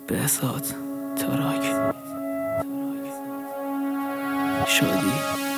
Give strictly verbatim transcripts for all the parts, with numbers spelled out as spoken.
بهزاد تاراک شادی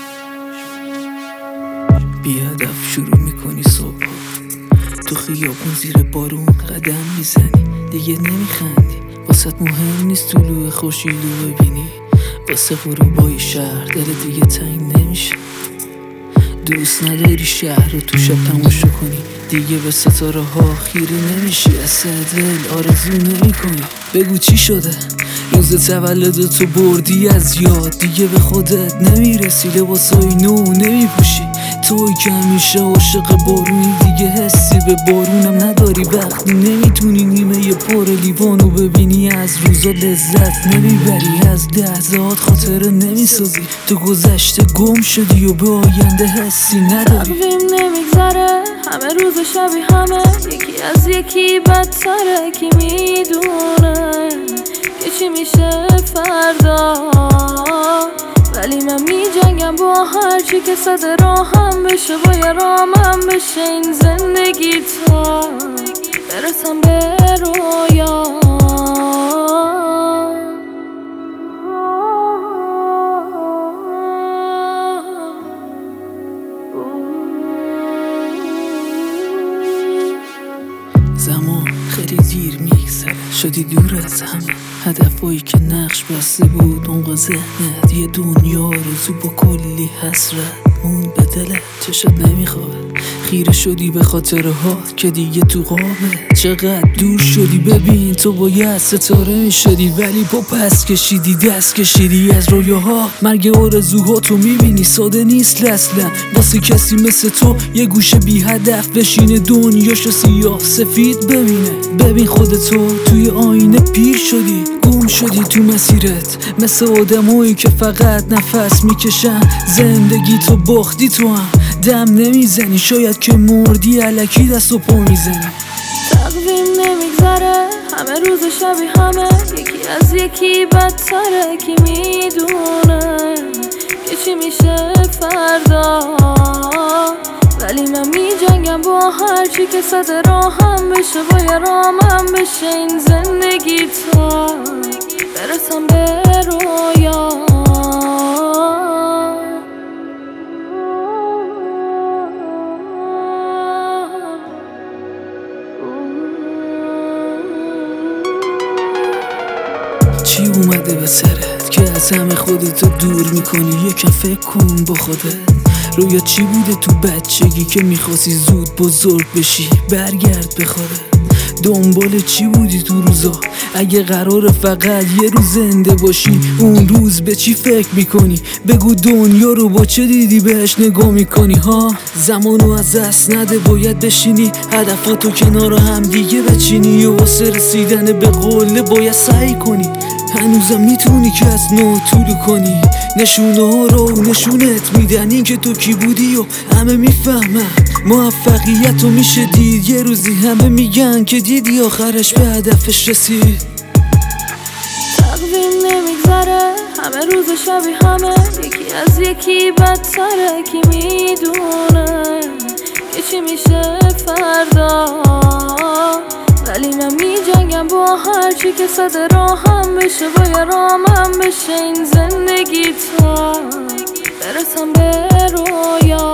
بی هدف شروع میکنی صبح تو خیابون زیر بارون قدم میزنی دیگه نمیخندی واسه مهم نیست طلوع خورشید رو ببینی واسه غروبای شهر دلت دیگه تنگ نمیشه دوست نداری شهر رو تو شب تماشا کنی دیگه به ستاره ها خیره نمیشی از سر دل آرزو نمی کنی بگو چی شده روز تولد تو بردی از یاد دیگه به خودت نمیرسی لباسای نو نمیپوشی توی که همیشه عاشق بارونی دیگه حسی به بارونم نداری وقتی نمیتونی نیمه پر لیوانو ببینی از روزا لذت نمیبری از لحظات خاطره نمیسازی تو گذشته گم شدی و به آینده حسی نداری تقویم نمیگذره همه روز شبیه همه یکی از یکی بدتره کی میدونه که چی میشه فردا ولی من می جنگم با هرچی که صد راهم بشه با یه رامم بشه این زندگی تا برسم به رویا زمان خیلی دیر میگذره شدی دور از همه هدفایی که نقش بسته بود اون ذهنت یه دنیا آرزو با کلی حسرت مون به دلت چشت نمیخوابه خیره شدی به خاطره ها که دیگه تو قابه چقدر دور شدی ببین تو باید ستاره میشدی ولی با پس کشیدی دست کشیدی از رویاها مرگ آرزوها تو میبینی ساده نیست اصلا واسه کسی مثل تو یه گوشه بی هدف بشینه دنیاشو سیاه سفید ببینه ببین خودتو توی آینه پیر شدی گم شدی تو مسیرت مثل آدمایی که فقط نفس میکشن زندگی تو باختی تو هم دم نمیزنی شاید که مردی الکی دست و پا میزنی تقویم نمیگذره همه روز شبیه همه یکی از یکی بدتره کی میدونه که چی میشه فردا ولی من می جنگم با هرچی که صد راهم بشه با یه رامم بشه این زندگی تا برسم به رویا چی اومده به سرت که از همه خودتو دور میکنی یکم فکر کن با خودت رویا چی بوده تو بچگی که میخواستی زود بزرگ بشی برگرد به خودت دنبال چی بودی تو روزا اگه قرار فقط یه روز زنده باشی اون روز به چی فکر میکنی بگو دنیا رو با چه دیدی بهش نگاه میکنی ها زمانو از دست نده باید بشینی هدفاتو کنار هم دیگه بچینی و واسه رسیدن به قله باید سعی کنی هنوزم میتونی که از نو طولو کنی نشونه ها رو نشونت میدن این که تو کی بودی و همه میفهمن موفقیت رو میشه دید یه روزی همه میگن که دیدی آخرش به هدفش رسید تقویم نمیگذره همه روز شبیه همه یکی از یکی بدتره کی میدونه که چی میشه فردا ولی من می جنگم با هرچی که صد راهم بشه با یه رامم بشه این زندگی تا برسم به رویا